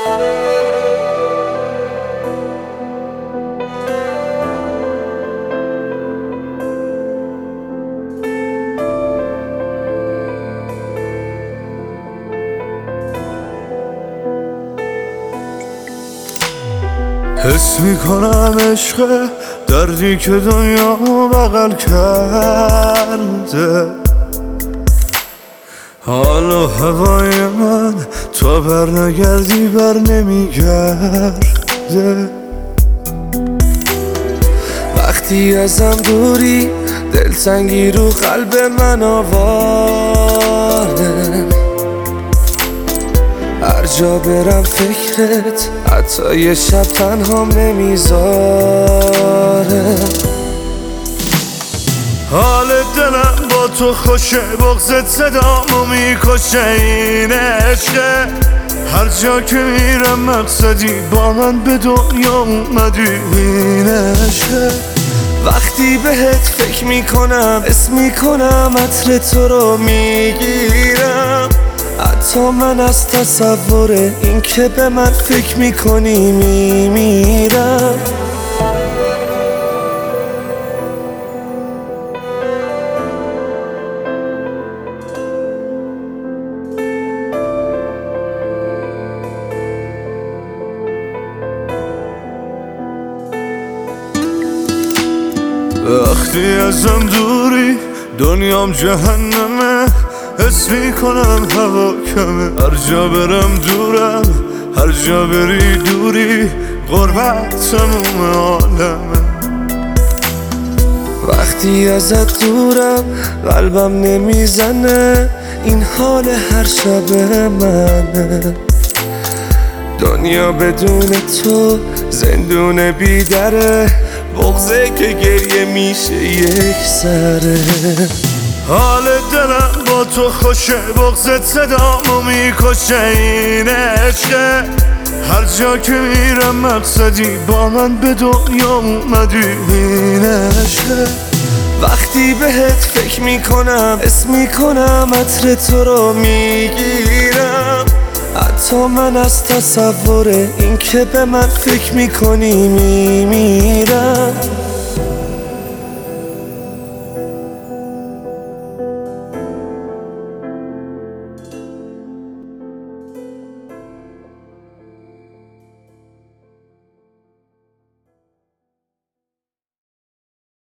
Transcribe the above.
حس میکنم عشق دردی که دنیا بغل کرده، حالا هوای من تا بر نگردی بر نمیگرده. وقتی ازم دوری دلتنگی رو قلب من آواره، هر جا برم فکرت حتی یه شب تنها نمیذاره. حال دلم با تو خوشه، بغضت صدامو میکشه، این عشقه. هر جا که میرم مقصدی با من به دنیا اومدی، این عشقه. وقتی بهت فکر میکنم اسم میکنم عطر تو رو میگیرم، حتی من از تصور این که به من فکر میکنی میمیرم. وقتی ازم دوری دنیام جهنمه، حس میکنم هوا کمه، هر جا برم دورم، هر جا بری دوری، غربت تموم عالمه. وقتی ازت دورم قلبم نمیزنه، این حال هر شب منه. دنیا بدون تو زندون بیدره، بغضه که گریه میشه یک سره. حال دلم با تو خوشه، بغضت صدامو میکشه، این عشقه. هر جا که میرم مقصدی با من به دنیا اومدی، این عشقه. وقتی بهت فکر میکنم اسم میکنم عطر تو رو میگیرم، حتی من از تصور این که به من فکر میکنی میمیرم.